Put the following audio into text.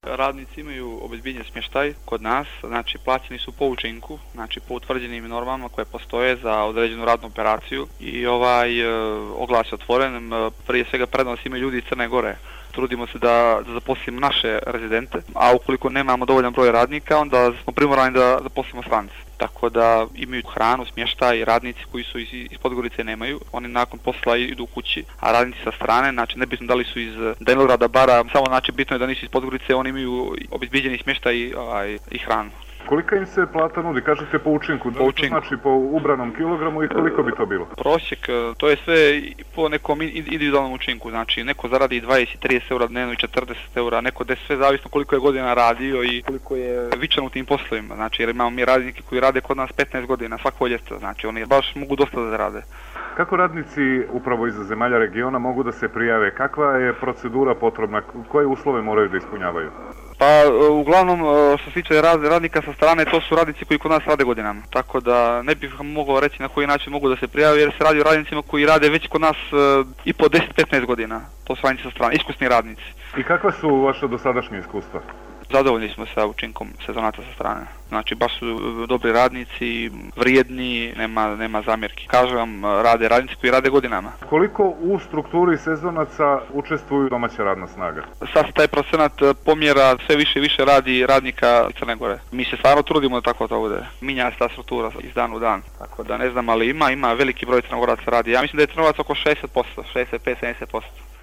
Radnici imaju obezbijeđen smještaj kod nas, znači plaćeni su po učinku, znači po utvrđenim normama koje postoje za određenu radnu operaciju i oglas je otvoren, prije svega prednost imaju ljudi iz Crne Gore. Trudimo se da zaposlimo naše rezidente, a ukoliko nemamo dovoljan broj radnika, onda smo primorani da zaposlimo strance. Tako da imaju hranu, smještaj, radnici koji su iz Podgorice nemaju, oni nakon posla idu u kući, a radnici sa strane, znači nebitno da li su iz Denograda, Bara, samo znači bitno je da nisu iz Podgorice, oni imaju obezbijeđeni smještaj i hranu. Kolika im se plata nudi? Kažete po učinku. Po učinku. Znači po ubranom kilogramu i koliko bi to bilo? Prosjek, to je sve po nekom individualnom učinku. Znači neko zaradi 20-30 eura dnevno i 40 eura, neko da sve zavisno koliko je godina radio i koliko je vičan u tim poslovima. Znači jer imamo mi radnike koji rade kod nas 15 godina, svako ljeto. Znači oni baš mogu dosta da rade. Kako radnici upravo iz zemalja regiona mogu da se prijave? Kakva je procedura potrebna? Koje uslove moraju da ispunjavaju? Pa uglavnom što se tiče radnika sa strane, to su radnici koji kod nas rade godinama. Tako da ne bih mogao reći na koji način mogu da se prijave jer se radi o radnicima koji rade već kod nas i po 10-15 godina. To su radnici sa strane, iskusni radnici. I kakva su vaša dosadašnja iskustva? Zadovoljni smo sa učinkom sezonaca sa strane. Znači baš su dobri radnici, vrijedni, nema zamjerki. Kažem vam, rade radnici koji rade godinama. Koliko u strukturi sezonaca učestvuju domaća radna snaga? Sad se taj procenat pomjera, sve više i više radi radnika iz Crne Gore. Mi se stvarno trudimo da tako to bude. Minja se ta struktura iz dana u dan. Tako da ne znam, ali ima veliki broj Crnogoraca radi. Ja mislim da je Crnogoraca oko 60%, 65-70%.